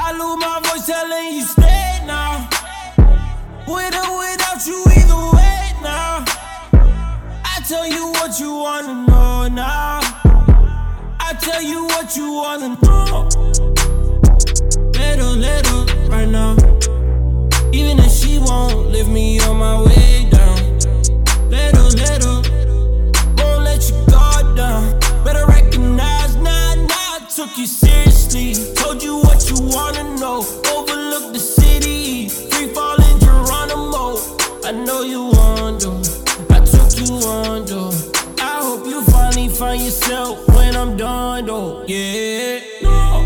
I lose my voice telling you stay now. With or without you, either way now. I tell you what you wanna know now. I tell you what you wanna know. Little, right now. Even if she won't lift me on my way down. Little, won't let you go down. Better recognize, nah, took you seriously. Told you what you wanna know. Overlook the city, free falling Geronimo. I know you wonder, I took you under. I hope you finally find yourself when I'm done, though. Yeah, no.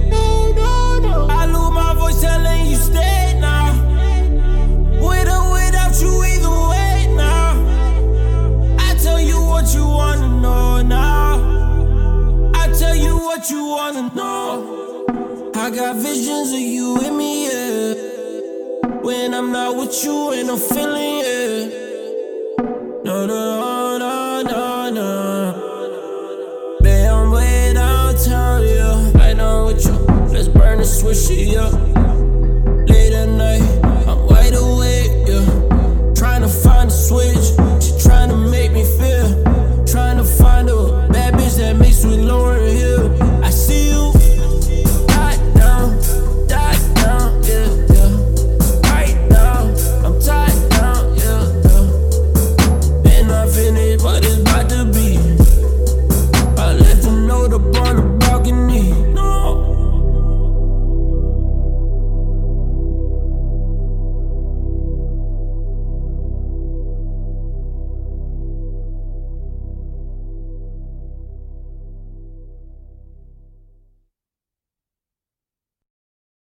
I lose my voice telling you stay now. With or without you, either way now. I tell you what you wanna know now. I tell you what you wanna know. I got visions of you with me, yeah. When I'm not with you, ain't no feeling, yeah. No. Babe, I'm way downtown, yeah. Right now with you, let's burn the switch, yeah.